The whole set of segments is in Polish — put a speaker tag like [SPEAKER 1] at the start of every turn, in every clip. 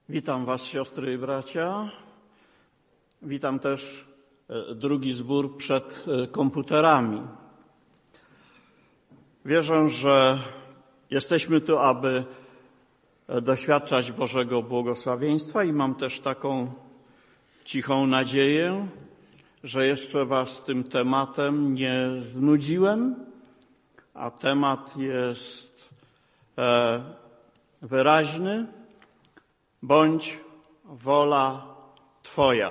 [SPEAKER 1] Witam Was, siostry i bracia. Witam też drugi zbór przed komputerami. Wierzę, że jesteśmy tu, aby doświadczać Bożego błogosławieństwa i mam też taką cichą nadzieję, że jeszcze Was tym tematem nie znudziłem, a temat jest wyraźny. Bądź wola Twoja.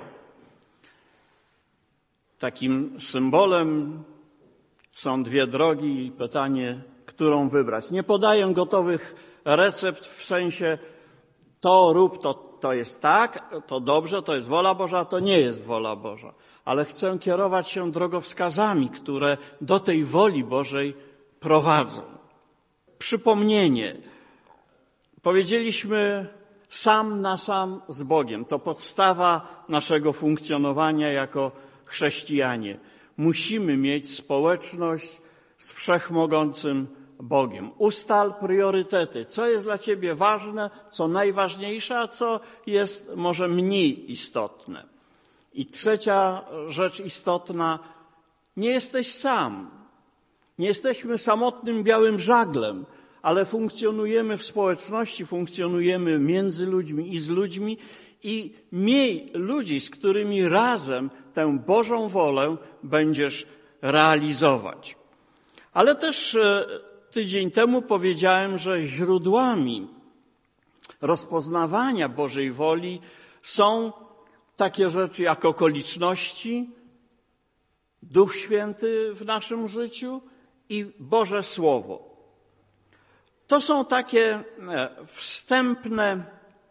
[SPEAKER 1] Takim symbolem są dwie drogi i pytanie, którą wybrać. Nie podaję gotowych recept w sensie to rób, to jest tak, to dobrze, to jest wola Boża, a to nie jest wola Boża. Ale chcę kierować się drogowskazami, które do tej woli Bożej prowadzą. Przypomnienie. Powiedzieliśmy sam na sam z Bogiem. To podstawa naszego funkcjonowania jako chrześcijanie. Musimy mieć społeczność z wszechmogącym Bogiem. Ustal priorytety. Co jest dla Ciebie ważne, co najważniejsze, a co jest może mniej istotne. I trzecia rzecz istotna. Nie jesteś sam. Nie jesteśmy samotnym białym żaglem, ale funkcjonujemy w społeczności, funkcjonujemy między ludźmi i z ludźmi i miej ludzi, z którymi razem tę Bożą wolę będziesz realizować. Ale też tydzień temu powiedziałem, że źródłami rozpoznawania Bożej woli są takie rzeczy jak okoliczności, Duch Święty w naszym życiu i Boże Słowo. To są takie wstępne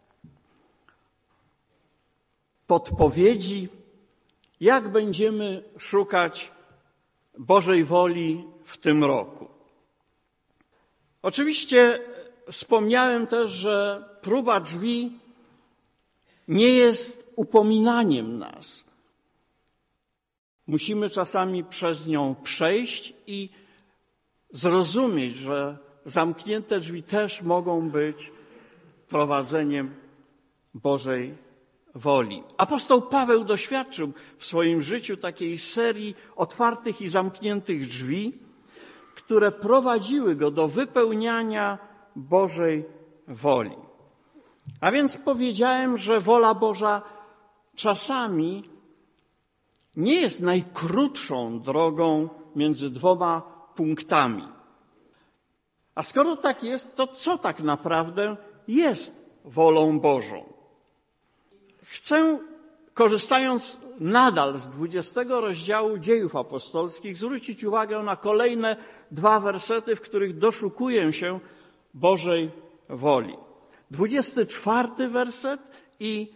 [SPEAKER 1] podpowiedzi, jak będziemy szukać Bożej woli w tym roku. Oczywiście wspomniałem też, że próba drzwi nie jest upominaniem nas. Musimy czasami przez nią przejść i zrozumieć, że zamknięte drzwi też mogą być prowadzeniem Bożej woli. Apostoł Paweł doświadczył w swoim życiu takiej serii otwartych i zamkniętych drzwi, które prowadziły go do wypełniania Bożej woli. A więc powiedziałem, że wola Boża czasami nie jest najkrótszą drogą między dwoma punktami. A skoro tak jest, to co tak naprawdę jest wolą Bożą? Chcę, korzystając nadal z 20 rozdziału Dziejów Apostolskich, zwrócić uwagę na kolejne dwa wersety, w których doszukuję się Bożej woli. 24 werset i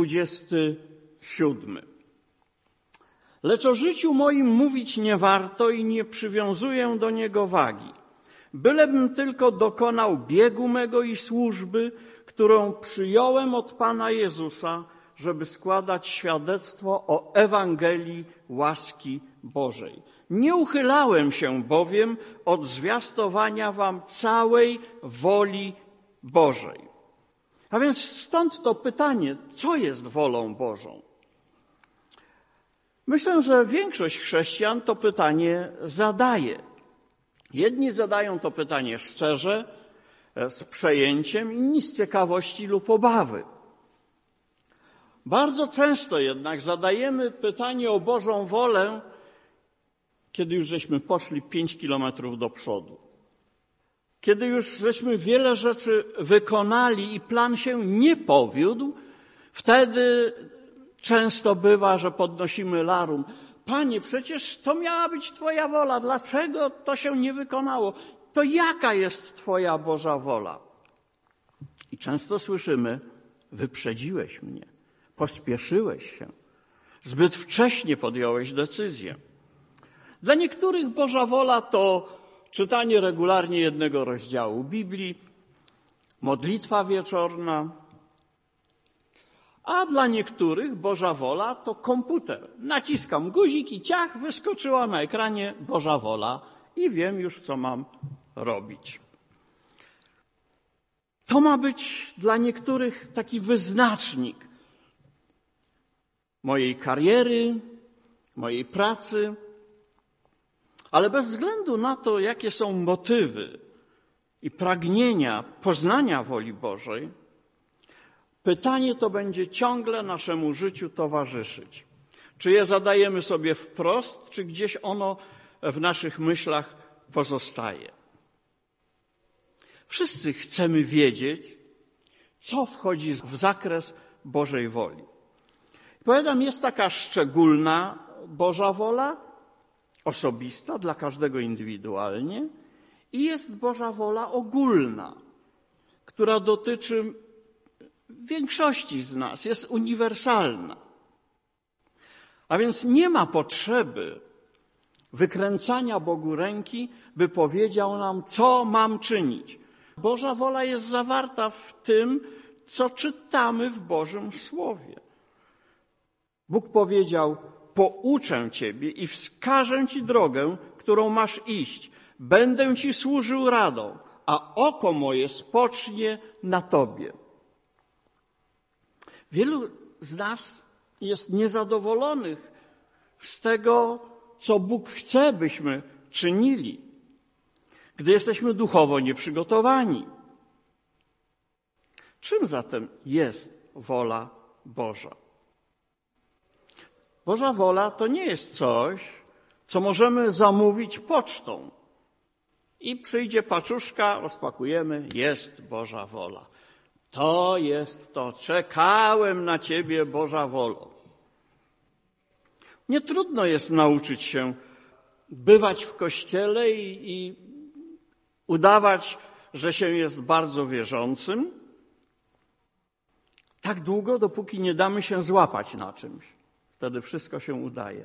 [SPEAKER 1] 27. Lecz o życiu moim mówić nie warto i nie przywiązuję do niego wagi. Bylebym tylko dokonał biegu mego i służby, którą przyjąłem od Pana Jezusa, żeby składać świadectwo o Ewangelii łaski Bożej. Nie uchylałem się bowiem od zwiastowania wam całej woli Bożej. A więc stąd to pytanie, co jest wolą Bożą? Myślę, że większość chrześcijan to pytanie zadaje. Jedni zadają to pytanie szczerze, z przejęciem, inni z ciekawości lub obawy. Bardzo często jednak zadajemy pytanie o Bożą wolę, kiedy już żeśmy poszli 5 kilometrów do przodu. Kiedy już żeśmy wiele rzeczy wykonali i plan się nie powiódł, wtedy często bywa, że podnosimy larum. Panie, przecież to miała być Twoja wola. Dlaczego to się nie wykonało? To jaka jest Twoja Boża wola? I często słyszymy, wyprzedziłeś mnie, pospieszyłeś się, zbyt wcześnie podjąłeś decyzję. Dla niektórych Boża wola to czytanie regularnie jednego rozdziału Biblii, modlitwa wieczorna, a dla niektórych Boża wola to komputer. Naciskam guzik i ciach, wyskoczyła na ekranie Boża wola i wiem już, co mam robić. To ma być dla niektórych taki wyznacznik mojej kariery, mojej pracy, ale bez względu na to, jakie są motywy i pragnienia poznania woli Bożej, pytanie to będzie ciągle naszemu życiu towarzyszyć. Czy je zadajemy sobie wprost, czy gdzieś ono w naszych myślach pozostaje. Wszyscy chcemy wiedzieć, co wchodzi w zakres Bożej woli. Powiadam, jest taka szczególna Boża wola, osobista, dla każdego indywidualnie, i jest Boża wola ogólna, która dotyczy większości z nas, jest uniwersalna. A więc nie ma potrzeby wykręcania Bogu ręki, by powiedział nam, co mam czynić. Boża wola jest zawarta w tym, co czytamy w Bożym Słowie. Bóg powiedział, pouczę ciebie i wskażę ci drogę, którą masz iść. Będę ci służył radą, a oko moje spocznie na tobie. Wielu z nas jest niezadowolonych z tego, co Bóg chce, byśmy czynili, gdy jesteśmy duchowo nieprzygotowani. Czym zatem jest wola Boża? Boża wola to nie jest coś, co możemy zamówić pocztą. I przyjdzie paczuszka, rozpakujemy, jest Boża wola. To jest to, czekałem na ciebie, Boża wolo. Nie trudno jest nauczyć się bywać w kościele i udawać, że się jest bardzo wierzącym, tak długo, dopóki nie damy się złapać na czymś. Wtedy wszystko się udaje.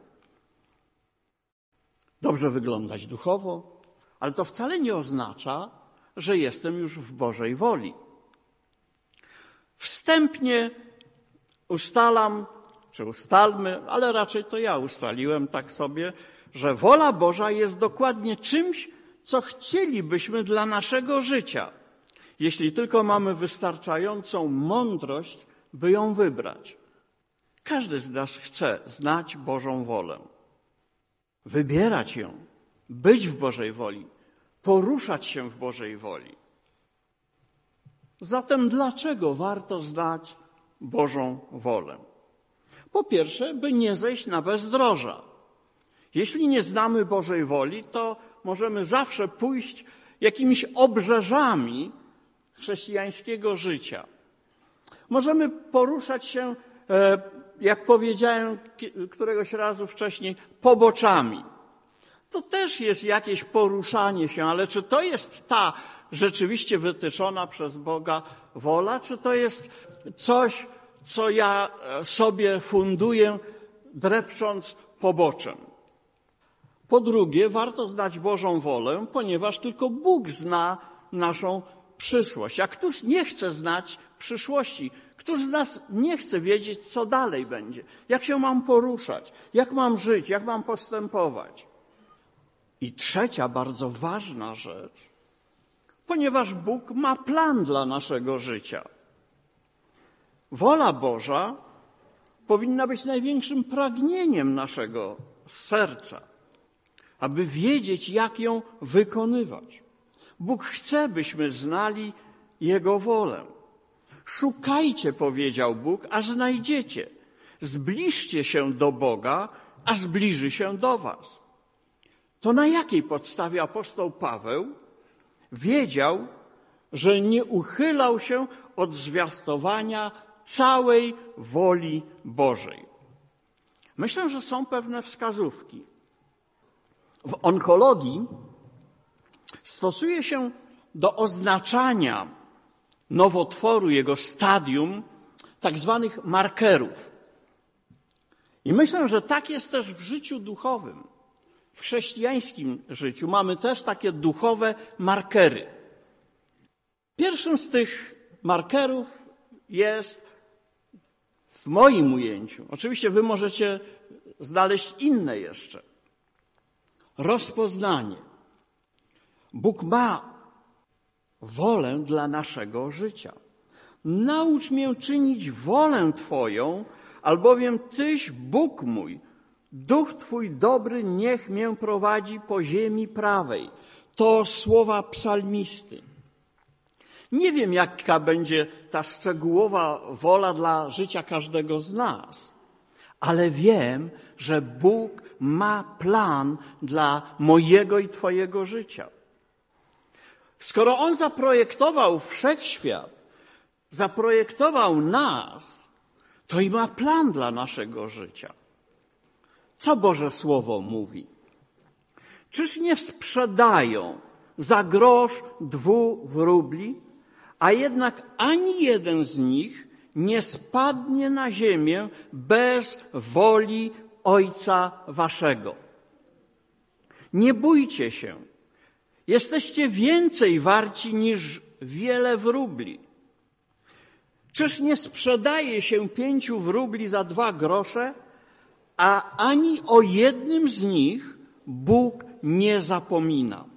[SPEAKER 1] Dobrze wyglądać duchowo, ale to wcale nie oznacza, że jestem już w Bożej woli. Wstępnie ustalam, czy ustalmy, ale raczej to ja ustaliłem tak sobie, że wola Boża jest dokładnie czymś, co chcielibyśmy dla naszego życia, jeśli tylko mamy wystarczającą mądrość, by ją wybrać. Każdy z nas chce znać Bożą wolę, wybierać ją, być w Bożej woli, poruszać się w Bożej woli. Zatem dlaczego warto znać Bożą wolę? Po pierwsze, by nie zejść na bezdroża. Jeśli nie znamy Bożej woli, to możemy zawsze pójść jakimiś obrzeżami chrześcijańskiego życia. Możemy poruszać się, jak powiedziałem któregoś razu wcześniej, poboczami. To też jest jakieś poruszanie się, ale czy to jest ta rzeczywiście wytyczona przez Boga wola, czy to jest coś, co ja sobie funduję, drepcząc poboczem? Po drugie, warto znać Bożą wolę, ponieważ tylko Bóg zna naszą przyszłość. A któż nie chce znać przyszłości? Któż z nas nie chce wiedzieć, co dalej będzie? Jak się mam poruszać? Jak mam żyć? Jak mam postępować? I trzecia, bardzo ważna rzecz, ponieważ Bóg ma plan dla naszego życia. Wola Boża powinna być największym pragnieniem naszego serca, aby wiedzieć, jak ją wykonywać. Bóg chce, byśmy znali Jego wolę. Szukajcie, powiedział Bóg, a znajdziecie. Zbliżcie się do Boga, a zbliży się do was. To na jakiej podstawie apostoł Paweł wiedział, że nie uchylał się od zwiastowania całej woli Bożej? Myślę, że są pewne wskazówki. W onkologii stosuje się do oznaczania nowotworu, jego stadium, tak zwanych markerów. I myślę, że tak jest też w życiu duchowym. W chrześcijańskim życiu mamy też takie duchowe markery. Pierwszym z tych markerów jest, w moim ujęciu, oczywiście wy możecie znaleźć inne jeszcze, rozpoznanie. Bóg ma wolę dla naszego życia. Naucz mię czynić wolę Twoją, albowiem Tyś, Bóg mój, Duch Twój dobry niech mię prowadzi po ziemi prawej. To słowa psalmisty. Nie wiem, jaka będzie ta szczegółowa wola dla życia każdego z nas, ale wiem, że Bóg ma plan dla mojego i Twojego życia. Skoro On zaprojektował wszechświat, zaprojektował nas, to i ma plan dla naszego życia. Co Boże Słowo mówi? Czyż nie sprzedają za grosz 2 wróbli, a jednak ani jeden z nich nie spadnie na ziemię bez woli Ojca Waszego. Nie bójcie się. Jesteście więcej warci niż wiele wróbli. Czyż nie sprzedaje się 5 wróbli za 2 grosze, a ani o jednym z nich Bóg nie zapomina.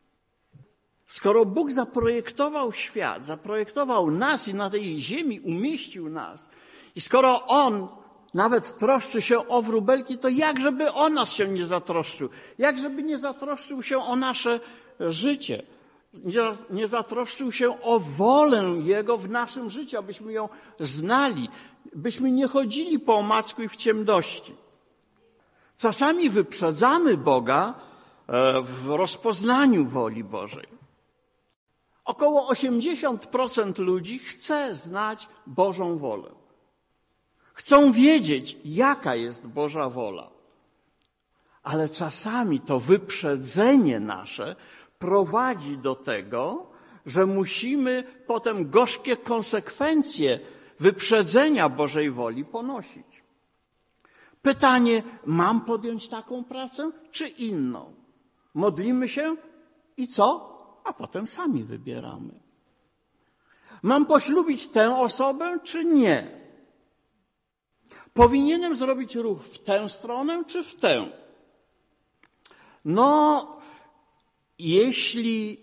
[SPEAKER 1] Skoro Bóg zaprojektował świat, zaprojektował nas i na tej ziemi umieścił nas, i skoro On nawet troszczy się o wróbelki, to jakżeby o nas się nie zatroszczył? Jakżeby nie zatroszczył się o nasze życie? Nie zatroszczył się o wolę Jego w naszym życiu, abyśmy ją znali, byśmy nie chodzili po omacku i w ciemności. Czasami wyprzedzamy Boga w rozpoznaniu woli Bożej. Około 80% ludzi chce znać Bożą wolę. Chcą wiedzieć, jaka jest Boża wola. Ale czasami to wyprzedzenie nasze prowadzi do tego, że musimy potem gorzkie konsekwencje wyprzedzenia Bożej woli ponosić. Pytanie, mam podjąć taką pracę, czy inną? Modlimy się i co? A potem sami wybieramy. Mam poślubić tę osobę, czy nie? Powinienem zrobić ruch w tę stronę, czy w tę? Jeśli,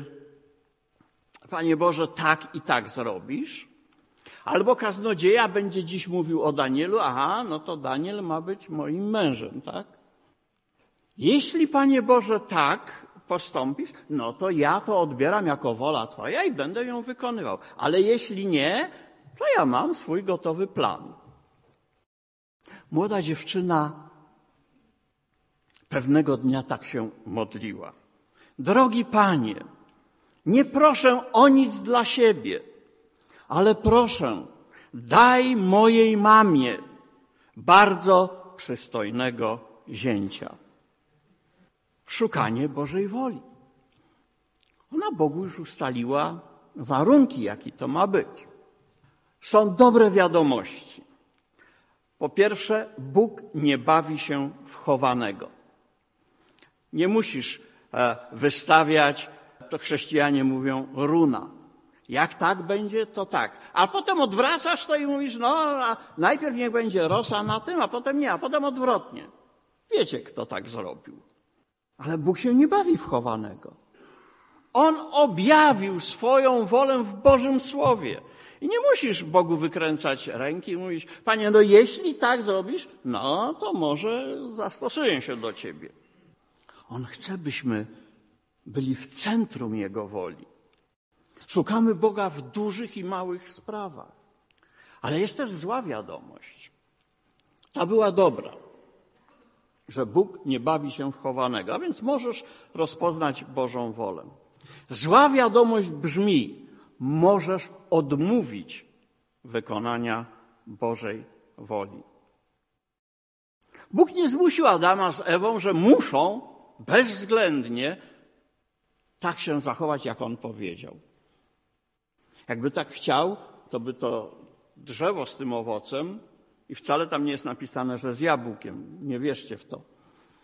[SPEAKER 1] Panie Boże, tak i tak zrobisz, albo kaznodzieja będzie dziś mówił o Danielu, to Daniel ma być moim mężem, tak? Jeśli, Panie Boże, tak postąpisz, to ja to odbieram jako wola Twoja i będę ją wykonywał. Ale jeśli nie, to ja mam swój gotowy plan. Młoda dziewczyna pewnego dnia tak się modliła. Drogi Panie, nie proszę o nic dla siebie, ale proszę, daj mojej mamie bardzo przystojnego zięcia. Szukanie Bożej woli. Ona Bogu już ustaliła warunki, jaki to ma być. Są dobre wiadomości. Po pierwsze, Bóg nie bawi się w chowanego. Nie musisz wystawiać, to chrześcijanie mówią, runa. Jak tak będzie, to tak. A potem odwracasz to i mówisz, a najpierw niech będzie rosa na tym, a potem nie, a potem odwrotnie. Wiecie, kto tak zrobił. Ale Bóg się nie bawi w chowanego. On objawił swoją wolę w Bożym Słowie. I nie musisz Bogu wykręcać ręki i mówić, Panie, jeśli tak zrobisz, to może zastosuję się do Ciebie. On chce, byśmy byli w centrum Jego woli. Szukamy Boga w dużych i małych sprawach. Ale jest też zła wiadomość. Ta była dobra, że Bóg nie bawi się w chowanego, a więc możesz rozpoznać Bożą wolę. Zła wiadomość brzmi, możesz odmówić wykonania Bożej woli. Bóg nie zmusił Adama z Ewą, że muszą bezwzględnie tak się zachować, jak On powiedział. Jakby tak chciał, to by to drzewo z tym owocem, i wcale tam nie jest napisane, że z jabłkiem, nie wierzcie w to.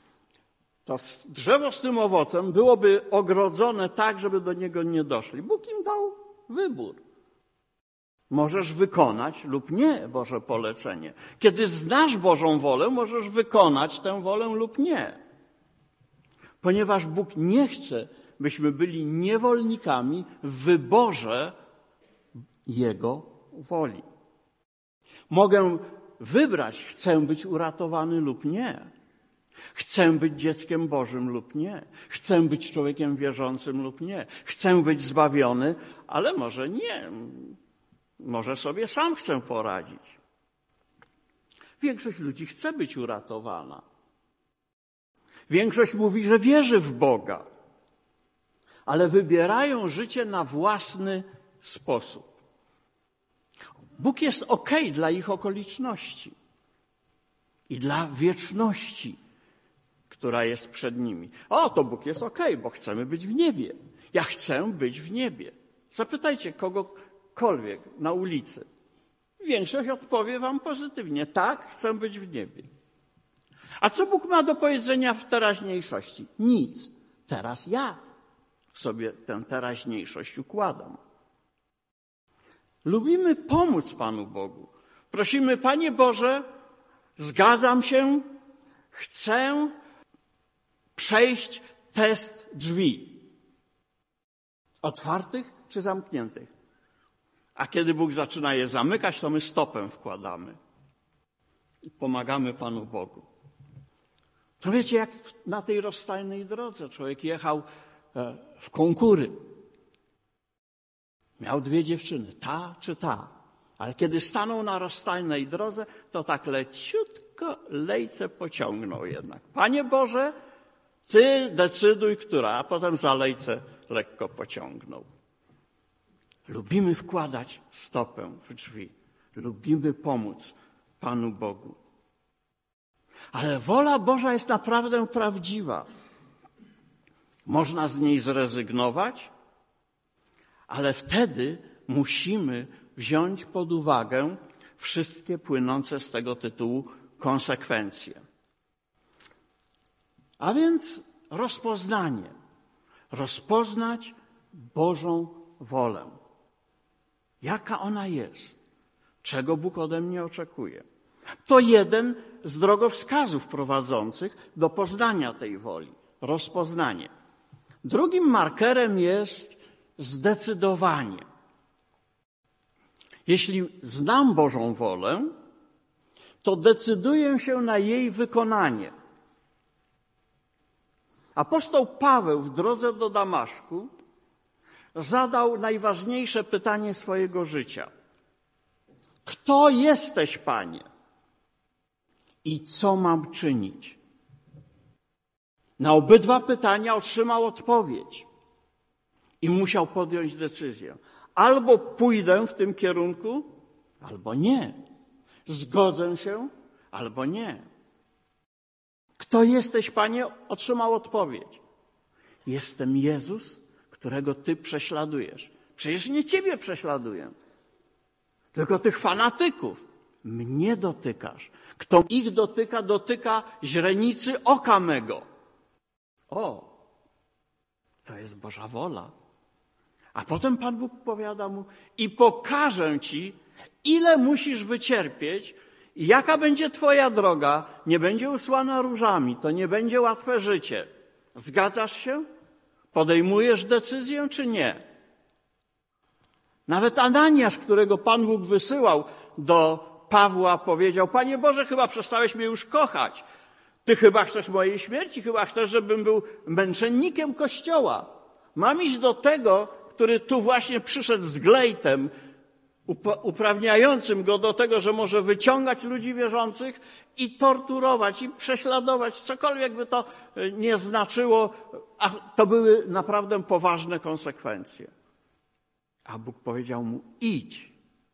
[SPEAKER 1] To drzewo z tym owocem byłoby ogrodzone tak, żeby do niego nie doszli. Bóg im dał wybór. Możesz wykonać lub nie Boże polecenie. Kiedy znasz Bożą wolę, możesz wykonać tę wolę lub nie. Ponieważ Bóg nie chce, byśmy byli niewolnikami w wyborze Jego woli. Mogę wybrać, chcę być uratowany lub nie. Chcę być dzieckiem Bożym lub nie. Chcę być człowiekiem wierzącym lub nie. Chcę być zbawiony, ale może nie. Może sobie sam chcę poradzić. Większość ludzi chce być uratowana. Większość mówi, że wierzy w Boga, ale wybierają życie na własny sposób. Bóg jest okej dla ich okoliczności i dla wieczności, która jest przed nimi. O, to Bóg jest okej, bo chcemy być w niebie. Ja chcę być w niebie. Zapytajcie kogokolwiek na ulicy. Większość odpowie wam pozytywnie. Tak, chcę być w niebie. A co Bóg ma do powiedzenia w teraźniejszości? Nic. Teraz ja sobie tę teraźniejszość układam. Lubimy pomóc Panu Bogu. Prosimy, Panie Boże, zgadzam się, chcę przejść test drzwi. Otwartych czy zamkniętych? A kiedy Bóg zaczyna je zamykać, to my stopem wkładamy. I pomagamy Panu Bogu. To wiecie, jak na tej rozstajnej drodze człowiek jechał w konkury. Miał 2 dziewczyny, ta czy ta. Ale kiedy stanął na rozstajnej drodze, to tak leciutko lejce pociągnął jednak. Panie Boże, Ty decyduj, która, a potem za lejce lekko pociągnął. Lubimy wkładać stopę w drzwi. Lubimy pomóc Panu Bogu. Ale wola Boża jest naprawdę prawdziwa. Można z niej zrezygnować, ale wtedy musimy wziąć pod uwagę wszystkie płynące z tego tytułu konsekwencje. A więc rozpoznanie. Rozpoznać Bożą wolę. Jaka ona jest? Czego Bóg ode mnie oczekuje? To jeden z drogowskazów prowadzących do poznania tej woli. Rozpoznanie. Drugim markerem jest zdecydowanie. Jeśli znam Bożą wolę, to decyduję się na jej wykonanie. Apostoł Paweł w drodze do Damaszku zadał najważniejsze pytanie swojego życia. Kto jesteś, Panie? I co mam czynić? Na obydwa pytania otrzymał odpowiedź i musiał podjąć decyzję. Albo pójdę w tym kierunku, albo nie. Zgodzę się, albo nie. Kto jesteś, Panie? Otrzymał odpowiedź. Jestem Jezus, którego Ty prześladujesz. Przecież nie Ciebie prześladuję, tylko tych fanatyków. Mnie dotykasz. Kto ich dotyka, dotyka źrenicy oka mego. O, to jest Boża wola. A potem Pan Bóg powiada mu i pokażę Ci, ile musisz wycierpieć i jaka będzie Twoja droga. Nie będzie usłana różami, to nie będzie łatwe życie. Zgadzasz się? Podejmujesz decyzję czy nie? Nawet Ananiasz, którego Pan Bóg wysyłał do Pawła, powiedział: Panie Boże, chyba przestałeś mnie już kochać. Ty chyba chcesz mojej śmierci, chyba chcesz, żebym był męczennikiem Kościoła. Mam iść do tego, który tu właśnie przyszedł z glejtem, uprawniającym go do tego, że może wyciągać ludzi wierzących i torturować, i prześladować, cokolwiek by to nie znaczyło, a to były naprawdę poważne konsekwencje. A Bóg powiedział mu: idź,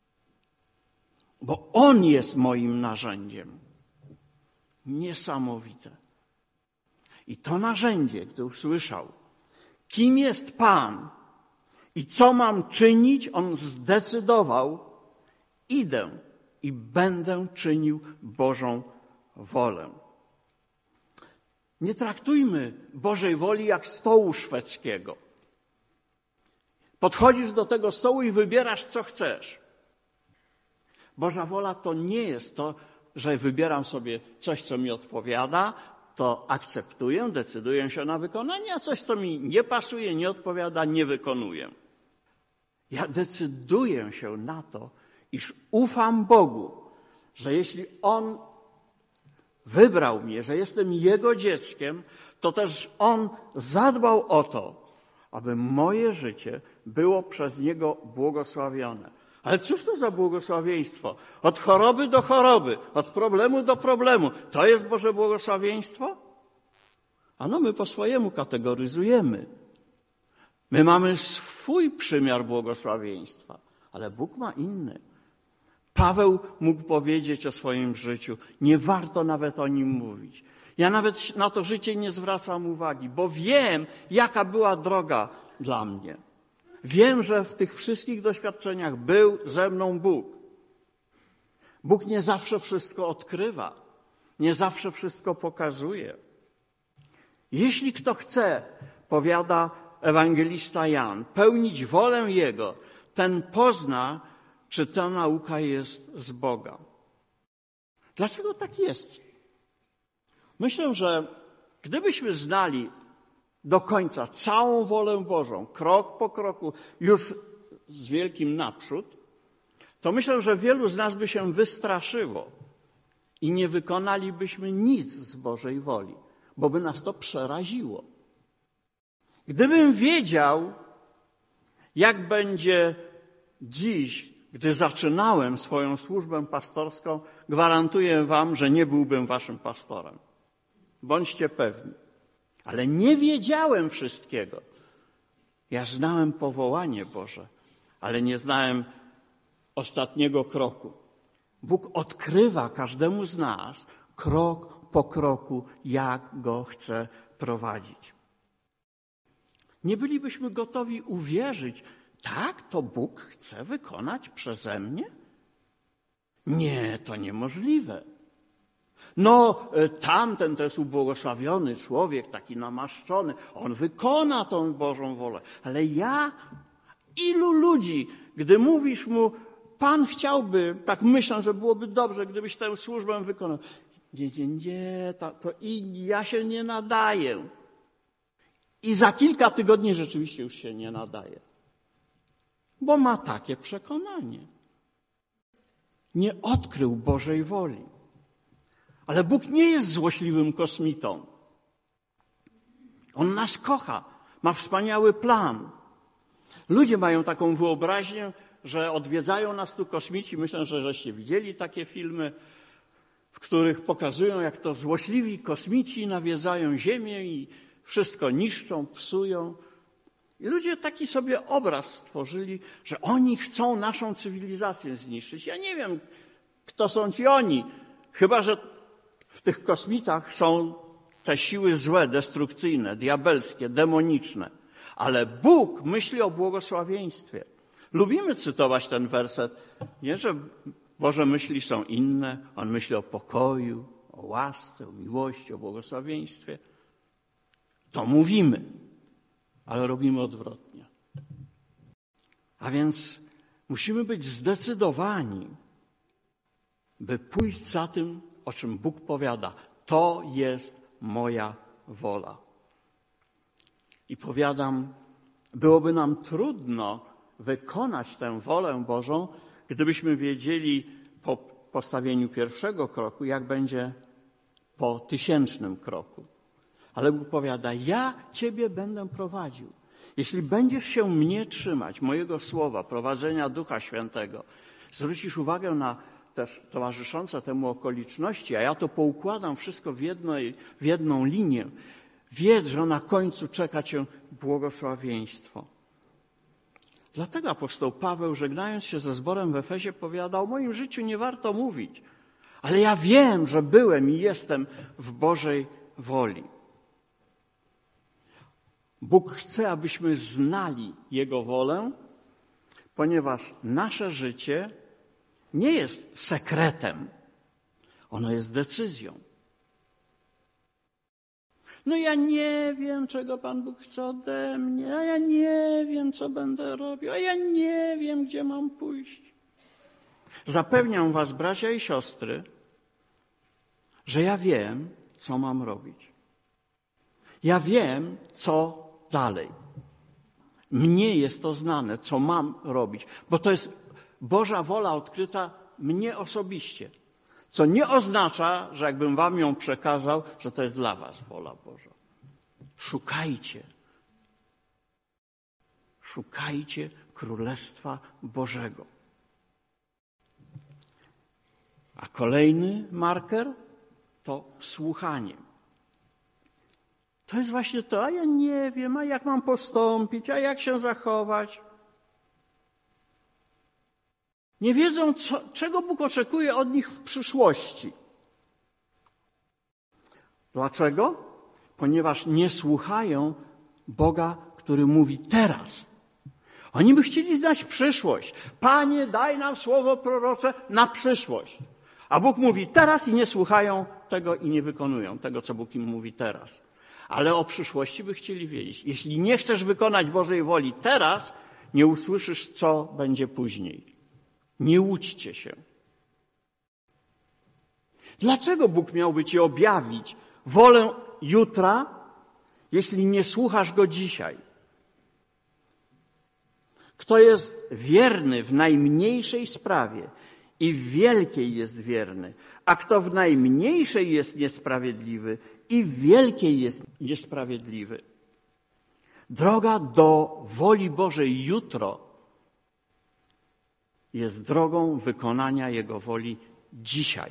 [SPEAKER 1] bo On jest moim narzędziem. Niesamowite. I to narzędzie, gdy usłyszał, kim jest Pan i co mam czynić, on zdecydował: idę i będę czynił Bożą wolę. Nie traktujmy Bożej woli jak stołu szwedzkiego. Podchodzisz do tego stołu i wybierasz, co chcesz. Boża wola to nie jest to, że wybieram sobie coś, co mi odpowiada, to akceptuję, decyduję się na wykonanie, a coś, co mi nie pasuje, nie odpowiada, nie wykonuję. Ja decyduję się na to, iż ufam Bogu, że jeśli On wybrał mnie, że jestem Jego dzieckiem, to też On zadbał o to, aby moje życie było przez Niego błogosławione. Ale cóż to za błogosławieństwo? Od choroby do choroby, od problemu do problemu. To jest Boże błogosławieństwo? Ano my po swojemu kategoryzujemy. My mamy swój przymiar błogosławieństwa, ale Bóg ma inny. Paweł mógł powiedzieć o swoim życiu, nie warto nawet o nim mówić. Ja nawet na to życie nie zwracam uwagi, bo wiem, jaka była droga dla mnie. Wiem, że w tych wszystkich doświadczeniach był ze mną Bóg. Bóg nie zawsze wszystko odkrywa, nie zawsze wszystko pokazuje. Jeśli kto chce, powiada ewangelista Jan, pełnić wolę Jego, ten pozna, czy ta nauka jest z Boga. Dlaczego tak jest? Myślę, że gdybyśmy znali do końca całą wolę Bożą, krok po kroku, już z wielkim naprzód, to myślę, że wielu z nas by się wystraszyło i nie wykonalibyśmy nic z Bożej woli, bo by nas to przeraziło. Gdybym wiedział, jak będzie dziś, gdy zaczynałem swoją służbę pastorską, gwarantuję wam, że nie byłbym waszym pastorem. Bądźcie pewni. Ale nie wiedziałem wszystkiego. Ja znałem powołanie Boże, ale nie znałem ostatniego kroku. Bóg odkrywa każdemu z nas krok po kroku, jak go chce prowadzić. Nie bylibyśmy gotowi uwierzyć, tak, to Bóg chce wykonać przeze mnie? Nie, to niemożliwe. No, tamten to jest ubłogosławiony człowiek, taki namaszczony. On wykona tą Bożą wolę. Ale ja, ilu ludzi, gdy mówisz mu, Pan chciałby, tak myślę, że byłoby dobrze, gdybyś tę służbę wykonał. Nie, to ja się nie nadaję. I za kilka tygodni rzeczywiście już się nie nadaje. Bo ma takie przekonanie. Nie odkrył Bożej woli. Ale Bóg nie jest złośliwym kosmitą. On nas kocha, ma wspaniały plan. Ludzie mają taką wyobraźnię, że odwiedzają nas tu kosmici. Myślę, że żeście widzieli takie filmy, w których pokazują, jak to złośliwi kosmici nawiedzają Ziemię i wszystko niszczą, psują. I ludzie taki sobie obraz stworzyli, że oni chcą naszą cywilizację zniszczyć. Ja nie wiem, kto są ci oni, chyba że w tych kosmitach są te siły złe, destrukcyjne, diabelskie, demoniczne. Ale Bóg myśli o błogosławieństwie. Lubimy cytować ten werset. Nie, że Boże myśli są inne. On myśli o pokoju, o łasce, o miłości, o błogosławieństwie. To mówimy, ale robimy odwrotnie. A więc musimy być zdecydowani, by pójść za tym, o czym Bóg powiada. To jest moja wola. I powiadam, byłoby nam trudno wykonać tę wolę Bożą, gdybyśmy wiedzieli po postawieniu pierwszego kroku, jak będzie po 1000 kroku. Ale Bóg powiada, ja Ciebie będę prowadził. Jeśli będziesz się mnie trzymać, mojego słowa, prowadzenia Ducha Świętego, zwrócisz uwagę na też towarzyszące temu okoliczności, a ja to poukładam wszystko w jedną linię, wiedz, że na końcu czeka Cię błogosławieństwo. Dlatego apostoł Paweł, żegnając się ze zborem w Efezie, powiada, o moim życiu nie warto mówić, ale ja wiem, że byłem i jestem w Bożej woli. Bóg chce, abyśmy znali Jego wolę, ponieważ nasze życie nie jest sekretem. Ono jest decyzją. No ja nie wiem, czego Pan Bóg chce ode mnie, a ja nie wiem, co będę robił, a ja nie wiem, gdzie mam pójść. Zapewniam was, bracia i siostry, że ja wiem, co mam robić. Ja wiem, co dalej. Mnie jest to znane, co mam robić, bo to jest Boża wola odkryta mnie osobiście. Co nie oznacza, że jakbym wam ją przekazał, że to jest dla was wola Boża. Szukajcie. Szukajcie Królestwa Bożego. A kolejny marker to słuchanie. To jest właśnie to, a ja nie wiem, a jak mam postąpić, a jak się zachować. Nie wiedzą, czego Bóg oczekuje od nich w przyszłości. Dlaczego? Ponieważ nie słuchają Boga, który mówi teraz. Oni by chcieli znać przyszłość. Panie, daj nam słowo prorocze na przyszłość. A Bóg mówi teraz i nie słuchają tego i nie wykonują tego, co Bóg im mówi teraz. Ale o przyszłości by chcieli wiedzieć. Jeśli nie chcesz wykonać Bożej woli teraz, nie usłyszysz, co będzie później. Nie łudźcie się. Dlaczego Bóg miałby ci objawić wolę jutra, jeśli nie słuchasz Go dzisiaj? Kto jest wierny w najmniejszej sprawie i w wielkiej jest wierny, a kto w najmniejszej jest niesprawiedliwy i w wielkiej jest niesprawiedliwy. Droga do woli Bożej jutro jest drogą wykonania Jego woli dzisiaj.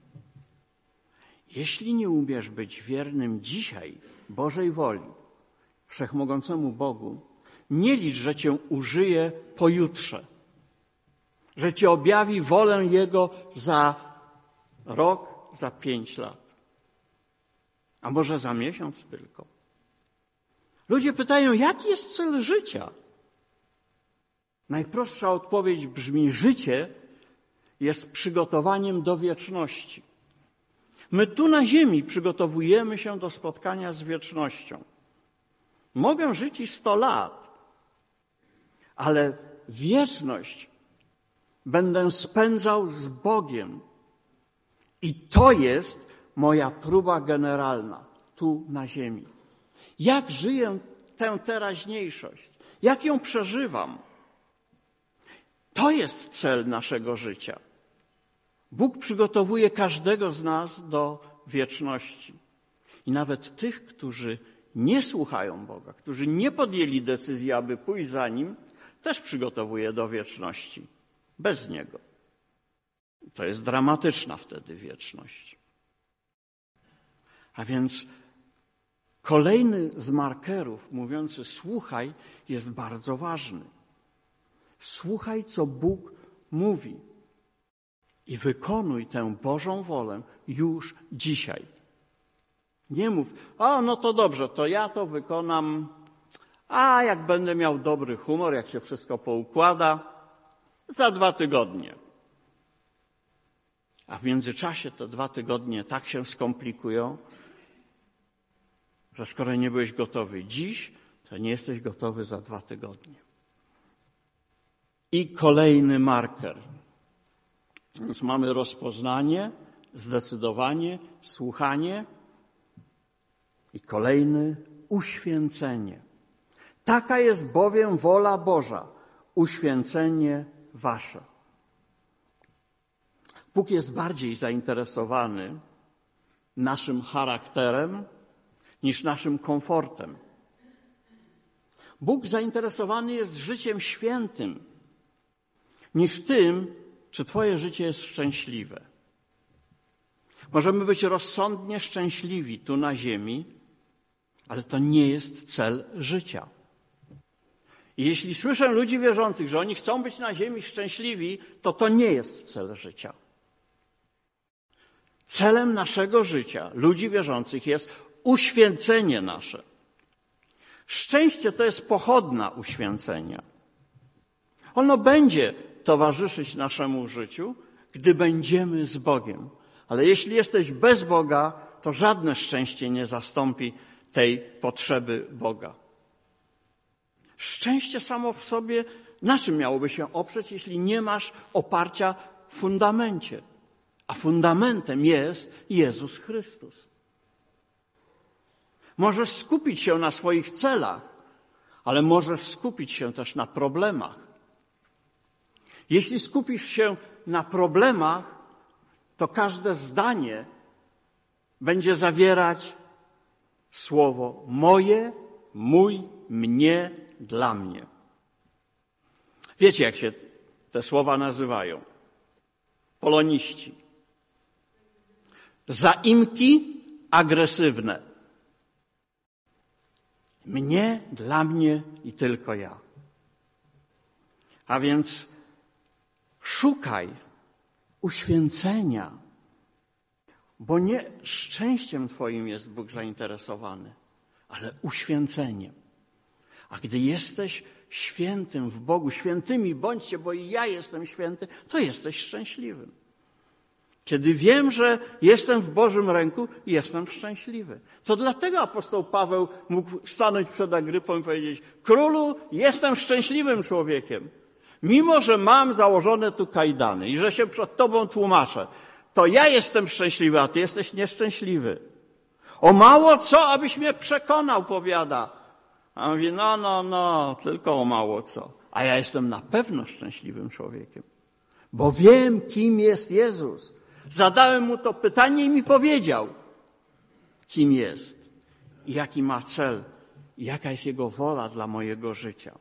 [SPEAKER 1] Jeśli nie umiesz być wiernym dzisiaj Bożej woli, wszechmogącemu Bogu, nie licz, że cię użyje pojutrze, że ci objawi wolę Jego za rok, za 5 lat, a może za miesiąc tylko. Ludzie pytają, jaki jest cel życia? Najprostsza odpowiedź brzmi, życie jest przygotowaniem do wieczności. My tu na ziemi przygotowujemy się do spotkania z wiecznością. Mogę żyć i 100 lat, ale wieczność będę spędzał z Bogiem. I to jest moja próba generalna tu na ziemi. Jak żyję tę teraźniejszość? Jak ją przeżywam? To jest cel naszego życia. Bóg przygotowuje każdego z nas do wieczności. I nawet tych, którzy nie słuchają Boga, którzy nie podjęli decyzji, aby pójść za Nim, też przygotowuje do wieczności. Bez Niego. To jest dramatyczna wtedy wieczność. A więc kolejny z markerów mówiący słuchaj jest bardzo ważny. Słuchaj, co Bóg mówi i wykonuj tę Bożą wolę już dzisiaj. Nie mów, no to dobrze, to ja to wykonam, a jak będę miał dobry humor, jak się wszystko poukłada, za 2 tygodnie. A w międzyczasie te 2 tygodnie tak się skomplikują, że skoro nie byłeś gotowy dziś, to nie jesteś gotowy za 2 tygodnie. I kolejny marker. Więc mamy rozpoznanie, zdecydowanie, słuchanie i kolejny uświęcenie. Taka jest bowiem wola Boża, uświęcenie wasze. Bóg jest bardziej zainteresowany naszym charakterem niż naszym komfortem. Bóg zainteresowany jest życiem świętym niż tym, czy twoje życie jest szczęśliwe. Możemy być rozsądnie szczęśliwi tu na ziemi, ale to nie jest cel życia. I jeśli słyszę ludzi wierzących, że oni chcą być na ziemi szczęśliwi, to nie jest cel życia. Celem naszego życia, ludzi wierzących, jest uświęcenie nasze. Szczęście to jest pochodna uświęcenia. Ono będzie towarzyszyć naszemu życiu, gdy będziemy z Bogiem. Ale jeśli jesteś bez Boga, to żadne szczęście nie zastąpi tej potrzeby Boga. Szczęście samo w sobie, na czym miałoby się oprzeć, jeśli nie masz oparcia w fundamencie? A fundamentem jest Jezus Chrystus. Możesz skupić się na swoich celach, ale możesz skupić się też na problemach. Jeśli skupisz się na problemach, to każde zdanie będzie zawierać słowo moje, mój, mnie, dla mnie. Wiecie, jak się te słowa nazywają? Poloniści. Zaimki agresywne. Mnie, dla mnie i tylko ja. A więc szukaj uświęcenia, bo nie szczęściem twoim jest Bóg zainteresowany, ale uświęceniem. A gdy jesteś świętym w Bogu, świętymi bądźcie, bo i ja jestem święty, to jesteś szczęśliwym. Kiedy wiem, że jestem w Bożym ręku, jestem szczęśliwy. To dlatego apostoł Paweł mógł stanąć przed Agrypą i powiedzieć: królu, jestem szczęśliwym człowiekiem. Mimo że mam założone tu kajdany i że się przed tobą tłumaczę, to ja jestem szczęśliwy, a ty jesteś nieszczęśliwy. O mało co, abyś mnie przekonał, powiada. A on mówi, no, tylko o mało co. A ja jestem na pewno szczęśliwym człowiekiem, bo wiem, kim jest Jezus. Zadałem mu to pytanie i mi powiedział, kim jest i jaki ma cel i jaka jest Jego wola dla mojego życia.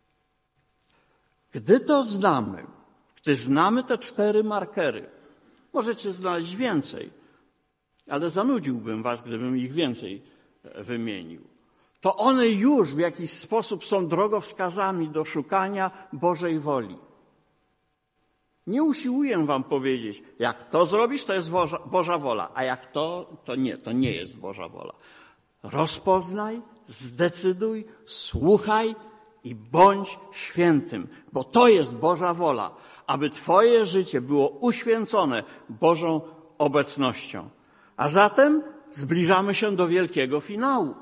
[SPEAKER 1] Gdy to znamy, gdy znamy te 4 markery, możecie znaleźć więcej, ale zanudziłbym was, gdybym ich więcej wymienił. To one już w jakiś sposób są drogowskazami do szukania Bożej woli. Nie usiłuję wam powiedzieć, jak to zrobisz, to jest Boża wola, a jak to nie jest Boża wola. Rozpoznaj, zdecyduj, słuchaj i bądź świętym, bo to jest Boża wola, aby twoje życie było uświęcone Bożą obecnością. A zatem zbliżamy się do wielkiego finału.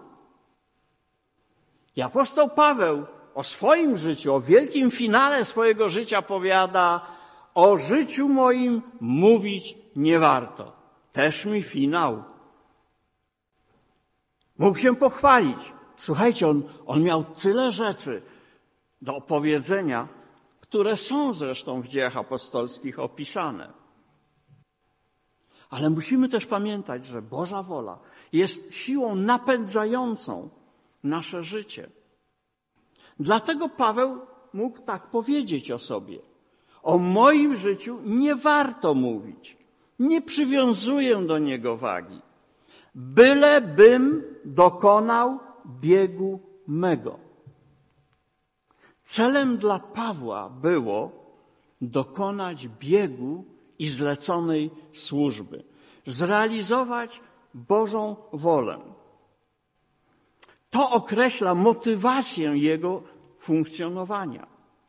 [SPEAKER 1] I apostoł Paweł o swoim życiu, o wielkim finale swojego życia powiada: o życiu moim mówić nie warto. Też mi finał. Mógł się pochwalić. Słuchajcie, on miał tyle rzeczy do opowiedzenia, które są zresztą w Dziejach Apostolskich opisane. Ale musimy też pamiętać, że Boża wola jest siłą napędzającą nasze życie. Dlatego Paweł mógł tak powiedzieć o sobie: o moim życiu nie warto mówić, nie przywiązuję do niego wagi, bylebym dokonał biegu mego. Celem dla Pawła było dokonać biegu i zleconej służby, zrealizować Bożą wolę. To określa motywację jego funkcjonowania.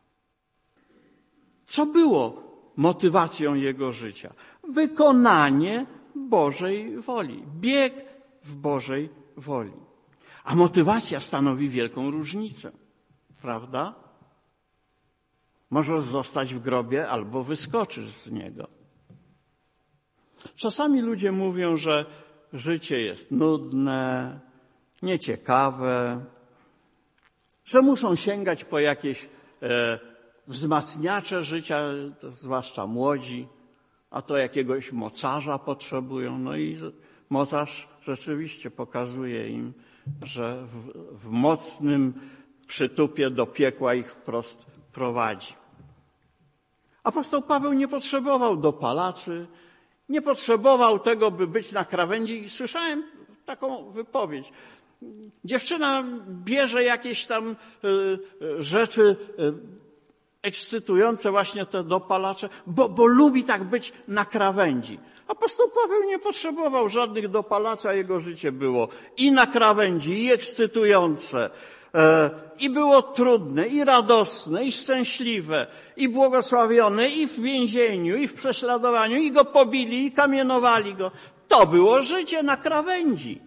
[SPEAKER 1] Co było motywacją jego życia? Wykonanie Bożej woli, bieg w Bożej woli. A motywacja stanowi wielką różnicę, prawda? Możesz zostać w grobie albo wyskoczysz z niego. Czasami ludzie mówią, że życie jest nudne, nieciekawe, że muszą sięgać po jakieś wzmacniacze życia, zwłaszcza młodzi, a to jakiegoś mocarza potrzebują. No i mocarz rzeczywiście pokazuje im, że w mocnym przytupie do piekła ich wprost prowadzi. Apostoł Paweł nie potrzebował dopalaczy, nie potrzebował tego, by być na krawędzi. I słyszałem taką wypowiedź. Dziewczyna bierze jakieś tam rzeczy ekscytujące, właśnie te dopalacze, bo lubi tak być na krawędzi. Apostoł Paweł nie potrzebował żadnych dopalaczy, a jego życie było i na krawędzi, i ekscytujące, i było trudne, i radosne, i szczęśliwe, i błogosławione, i w więzieniu, i w prześladowaniu, i go pobili, i kamienowali go. To było życie na krawędzi.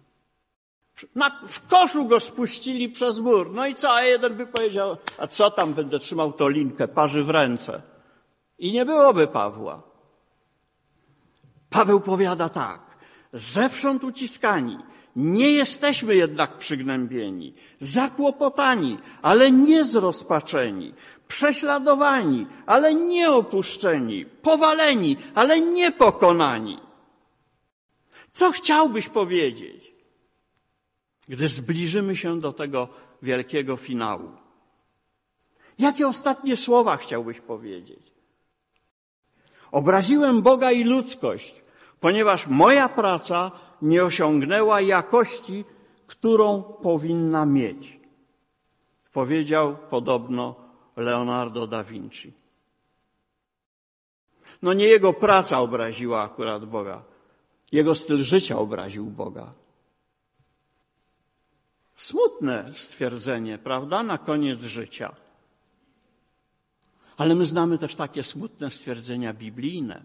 [SPEAKER 1] W koszu go spuścili przez mur. No i co? A jeden by powiedział: a co tam, będę trzymał tą linkę, parzy w ręce. I nie byłoby Pawła. Paweł powiada tak: zewsząd uciskani, Nie jesteśmy jednak przygnębieni, zakłopotani, ale nie zrozpaczeni, prześladowani, ale nie opuszczeni, powaleni, ale nie pokonani. Co chciałbyś powiedzieć, gdy zbliżymy się do tego wielkiego finału? Jakie ostatnie słowa chciałbyś powiedzieć? Obraziłem Boga i ludzkość, ponieważ moja praca nie osiągnęła jakości, którą powinna mieć. Powiedział podobno Leonardo da Vinci. No nie jego praca obraziła akurat Boga. Jego styl życia obraził Boga. Smutne stwierdzenie, prawda? Na koniec życia. Ale my znamy też takie smutne stwierdzenia biblijne.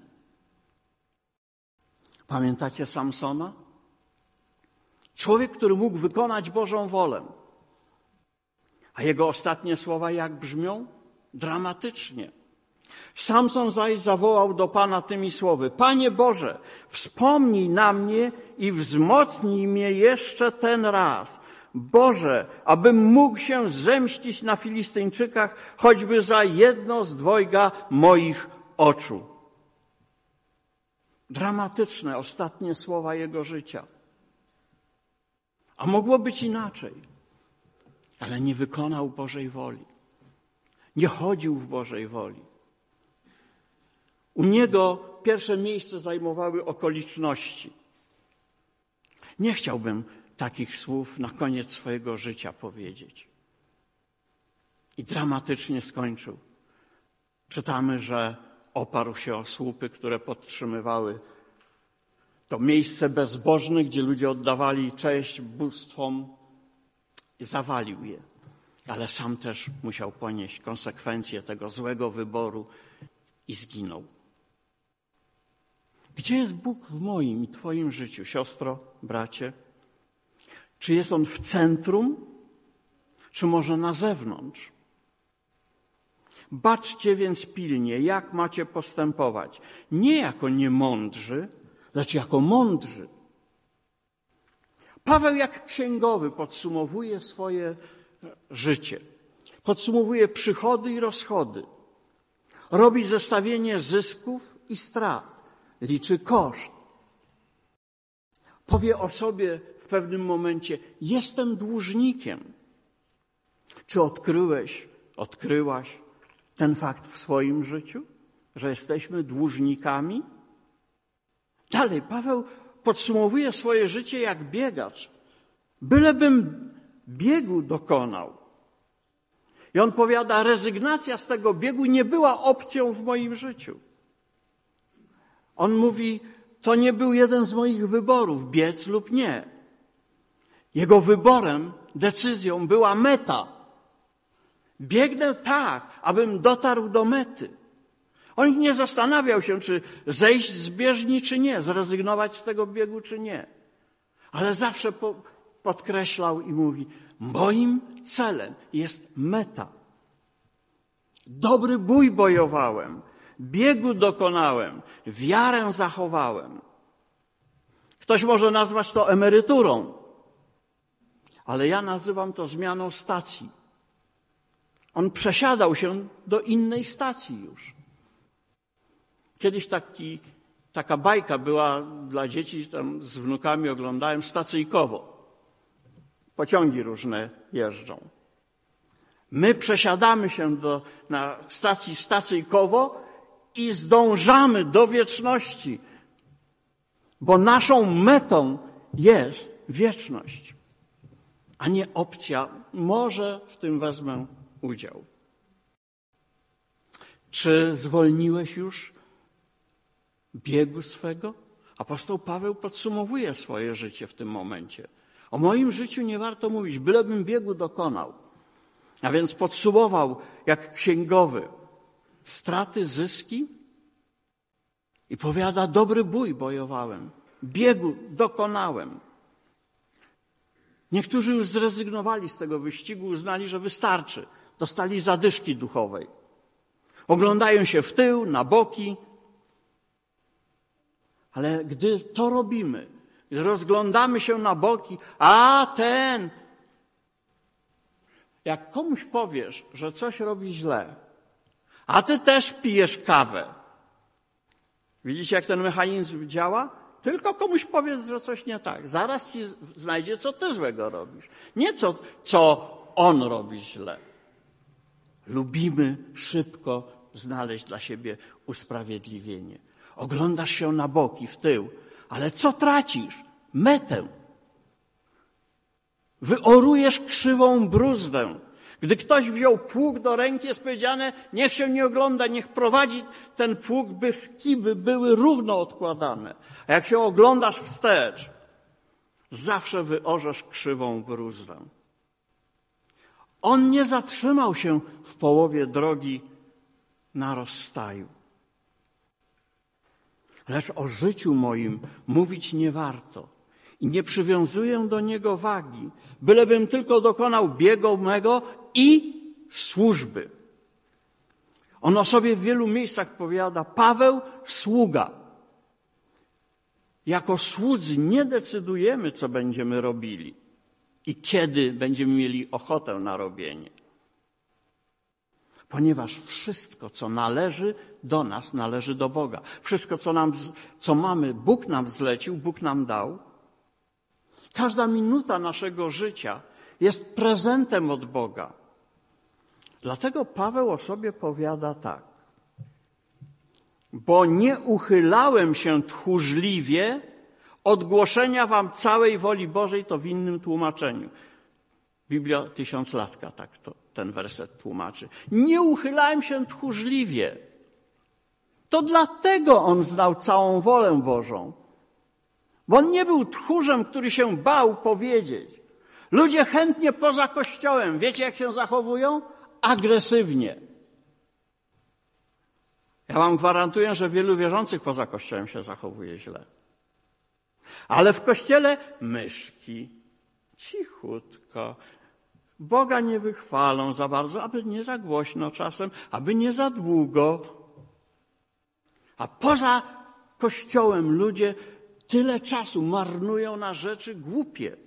[SPEAKER 1] Pamiętacie Samsona? Człowiek, który mógł wykonać Bożą wolę. A jego ostatnie słowa jak brzmią? Dramatycznie. Samson zaś zawołał do Pana tymi słowy: Panie Boże, wspomnij na mnie i wzmocnij mnie jeszcze ten raz. Boże, abym mógł się zemścić na Filistyńczykach, choćby za jedno z dwojga moich oczu. Dramatyczne ostatnie słowa jego życia. A mogło być inaczej. Ale nie wykonał Bożej woli. Nie chodził w Bożej woli. U niego pierwsze miejsce zajmowały okoliczności. Nie chciałbym takich słów na koniec swojego życia powiedzieć. I dramatycznie skończył. Czytamy, że oparł się o słupy, które podtrzymywały to miejsce bezbożne, gdzie ludzie oddawali cześć bóstwom, i zawalił je. Ale sam też musiał ponieść konsekwencje tego złego wyboru i zginął. Gdzie jest Bóg w moim i Twoim życiu, siostro, bracie? Czy jest On w centrum, czy może na zewnątrz? Baczcie więc pilnie, jak macie postępować. Nie jako niemądrzy, lecz jako mądrzy. Paweł jak księgowy podsumowuje swoje życie. Podsumowuje przychody i rozchody. Robi zestawienie zysków i strat. Liczy koszt. Powie o sobie w pewnym momencie: jestem dłużnikiem. Czy odkryłaś ten fakt w swoim życiu, że jesteśmy dłużnikami? Dalej, Paweł podsumowuje swoje życie jak biegacz. Bylebym biegu dokonał. I on powiada: rezygnacja z tego biegu nie była opcją w moim życiu. On mówi: to nie był jeden z moich wyborów, biec lub nie. Jego wyborem, decyzją była meta. Biegnę tak, abym dotarł do mety. On nie zastanawiał się, czy zejść z bieżni, czy nie, zrezygnować z tego biegu, czy nie. Ale zawsze podkreślał i mówi: moim celem jest meta. Dobry bój bojowałem, biegu dokonałem, wiarę zachowałem. Ktoś może nazwać to emeryturą, ale ja nazywam to zmianą stacji. On przesiadał się do innej stacji już. Kiedyś taka bajka była dla dzieci, tam z wnukami oglądałem, Stacyjkowo. Pociągi różne jeżdżą. My przesiadamy się na stacji Stacyjkowo i zdążamy do wieczności, bo naszą metą jest wieczność, a nie opcja: może w tym wezmę udział. Czy zwolniłeś już biegu swego? Apostoł Paweł podsumowuje swoje życie w tym momencie. O moim życiu nie warto mówić, bylebym biegu dokonał. A więc podsumował jak księgowy straty, zyski i powiada: dobry bój bojowałem, biegu dokonałem. Niektórzy już zrezygnowali z tego wyścigu, uznali, że wystarczy. Dostali zadyszki duchowej. Oglądają się w tył, na boki. Ale gdy to robimy, Rozglądamy się na boki, a ten. Jak komuś powiesz, że coś robi źle, a ty też pijesz kawę. Widzicie, jak ten mechanizm działa? Tylko komuś powiedz, że coś nie tak. Zaraz ci znajdzie, co ty złego robisz. Nie co on robi źle. Lubimy szybko znaleźć dla siebie usprawiedliwienie. Oglądasz się na boki, w tył, ale co tracisz? Metę. Wyorujesz krzywą bruzdę. Gdy ktoś wziął pług do ręki, jest powiedziane, niech się nie ogląda, niech prowadzi ten pług, by skiby były równo odkładane. A jak się oglądasz wstecz, zawsze wyorzesz krzywą bruzdę. On nie zatrzymał się w połowie drogi na rozstaju. Lecz o życiu moim mówić nie warto i nie przywiązuję do niego wagi, bylebym tylko dokonał biegu mego i służby. On o sobie w wielu miejscach powiada, Paweł, sługa. Jako słudzy nie decydujemy, co będziemy robili i kiedy będziemy mieli ochotę na robienie. Ponieważ wszystko, co należy do nas, należy do Boga. Wszystko, co mamy, Bóg nam zlecił, Bóg nam dał. Każda minuta naszego życia jest prezentem od Boga. Dlatego Paweł o sobie powiada tak. Bo nie uchylałem się tchórzliwie od głoszenia wam całej woli Bożej, to w innym tłumaczeniu. Biblia Tysiąclatka tak ten werset tłumaczy. Nie uchylałem się tchórzliwie. To dlatego on znał całą wolę Bożą. Bo on nie był tchórzem, który się bał powiedzieć. Ludzie chętnie poza Kościołem, wiecie jak się zachowują? Agresywnie. Ja wam gwarantuję, że wielu wierzących poza Kościołem się zachowuje źle. Ale w Kościele myszki, cichutko. Boga nie wychwalą za bardzo, aby nie za głośno czasem, aby nie za długo. A poza Kościołem ludzie tyle czasu marnują na rzeczy głupie.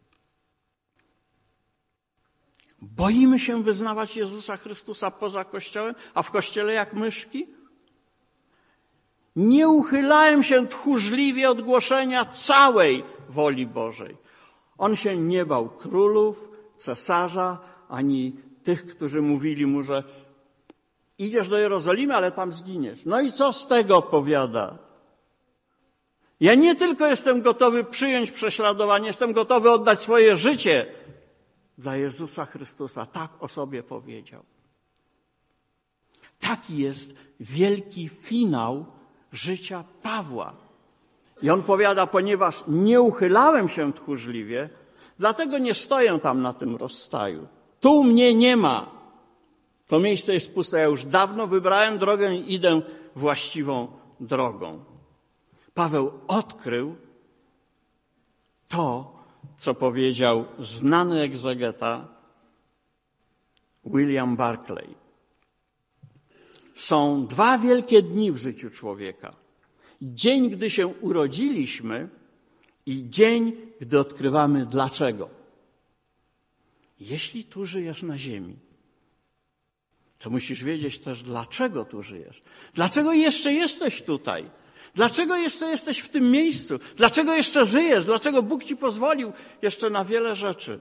[SPEAKER 1] Boimy się wyznawać Jezusa Chrystusa poza Kościołem, a w Kościele jak myszki? Nie uchylałem się tchórzliwie od głoszenia całej woli Bożej. On się nie bał królów, cesarza, ani tych, którzy mówili mu, że idziesz do Jerozolimy, ale tam zginiesz. No i co z tego, powiada? Ja nie tylko jestem gotowy przyjąć prześladowanie, jestem gotowy oddać swoje życie dla Jezusa Chrystusa. Tak o sobie powiedział. Taki jest wielki finał życia Pawła. I on powiada, ponieważ nie uchylałem się tchórzliwie, dlatego nie stoję tam na tym rozstaju. Tu mnie nie ma. To miejsce jest puste. Ja już dawno wybrałem drogę i idę właściwą drogą. Paweł odkrył to, co powiedział znany egzegeta William Barclay. Są dwa wielkie dni w życiu człowieka. Dzień, gdy się urodziliśmy i dzień, gdy odkrywamy dlaczego. Jeśli tu żyjesz na ziemi, to musisz wiedzieć też, dlaczego tu żyjesz. Dlaczego jeszcze jesteś tutaj? Dlaczego jeszcze jesteś w tym miejscu? Dlaczego jeszcze żyjesz? Dlaczego Bóg ci pozwolił jeszcze na wiele rzeczy?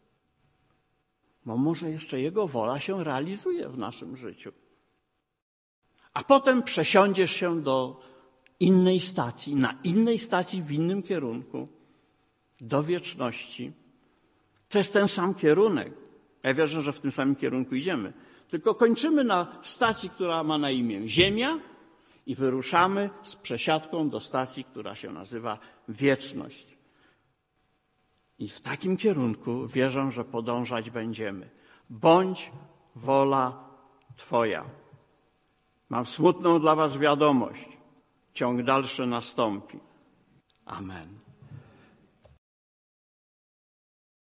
[SPEAKER 1] Bo może jeszcze Jego wola się realizuje w naszym życiu. A potem przesiądziesz się do innej stacji, na innej stacji w innym kierunku, do wieczności. To jest ten sam kierunek. Ja wierzę, że w tym samym kierunku idziemy. Tylko kończymy na stacji, która ma na imię Ziemia i wyruszamy z przesiadką do stacji, która się nazywa Wieczność. I w takim kierunku wierzę, że podążać będziemy. Bądź wola Twoja. Mam smutną dla was wiadomość. Ciąg dalszy nastąpi. Amen.